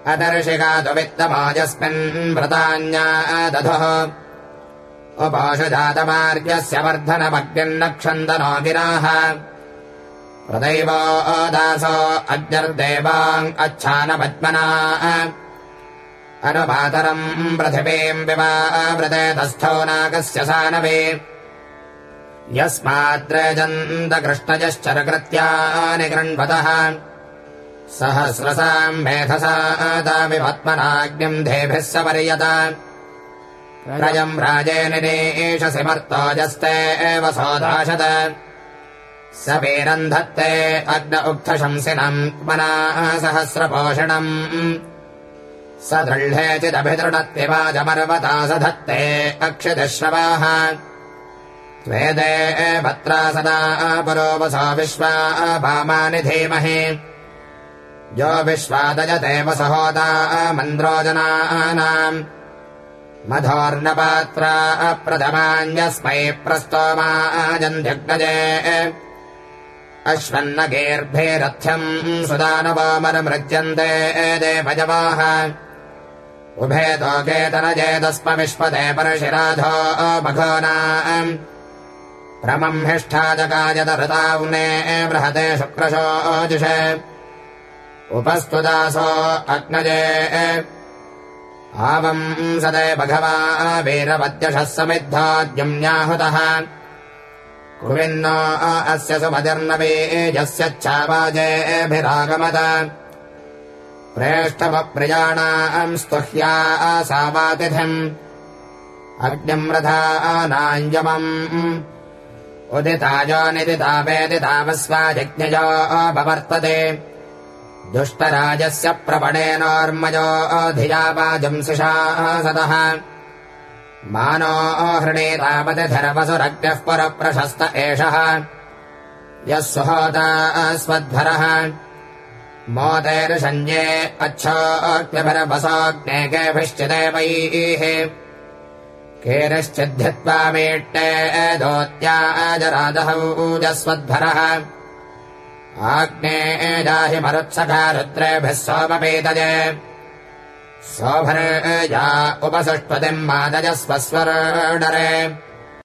अदर्शिगातु वित्तमोजस्मिन् व्रतान्या दधुः उपोषजातमार्यस्य वर्धनमग्निर्नक्षन्दनो गिराः प्रदैवो दासो अग्निर्देवाम् अच्छानपद्मना अनुमातरम् पृथिवीम् विवावृते तस्थो नागस्य सानवे यस्माद्रेजन्त कृष्णजश्चरकृत्यानि गृह्णवतः सहस्रसाम् मेधसा तामिवत्मनाग्निम् देभिः सपर्यत रजम् राजेनिरीशसि मर्तोजस्ते एव सोदाशत स वीरन्धत्ते अग्न उक्थशंसिनम् मना सहस्रपोषणम् स दृढेचिदभिदृढत्तिवाजमर्वता स धत्ते अक्षितिश्रवाः त्वेदे भत्रा सदा पुरोवसो विश्वा भामानि धीमहि यो विश्वादजते वसहोदा मन्द्रोजनानाम् मधोर्नपात्रा प्रथमान्यस्मै प्रस्तोमाजन्ध्यग्नजे अश्वन्नगेर्भिरथ्यम् सुदानवोमरमृज्यन्ते देवजवाः उभे तोकेतनजेदस्म विश्वते परशिराधो मघोनाम् प्रमंहिष्ठाजकाजतहृताव्ने बृहते शुक्रशोजुषे उपस्तुदासो अग्नजे आवम् सदे भगवा वीरवद्यशः समिद्धाद्युम्न्याहुतः कुर्विन्नो अस्य सुमतिर्नवीजस्यच्छावाजेभिरागमत प्रेष्ठमप्रियाणाम् स्तुह्या सावातिथिम् अग्निम् रथानाञ्जमम् उदिताजो निदितावेदितावस्वाजिज्ञजो बवर्तते दुष्टराजस्य प्रपणेनोर्मजो धिया वाजंसिषा सदः मानो हृणीतापतिधरवसुरग्निः पुरप्रशस्त एषः यः सुहोता स्वध्वरः मोतेर्षञ्जे अच्छोऽग्निभिर्वसोऽग्ने केभिश्चिदेवैः केरश्चिद्धित्वा मीट्टे दोत्याजरादहौजस्वध्वरः आग्ने जाहि मरुत्सखा रुद्रेभिः सोमपीतजे सोभर्जा उपसुष्पतिम् मादजस्व स्वर्णरे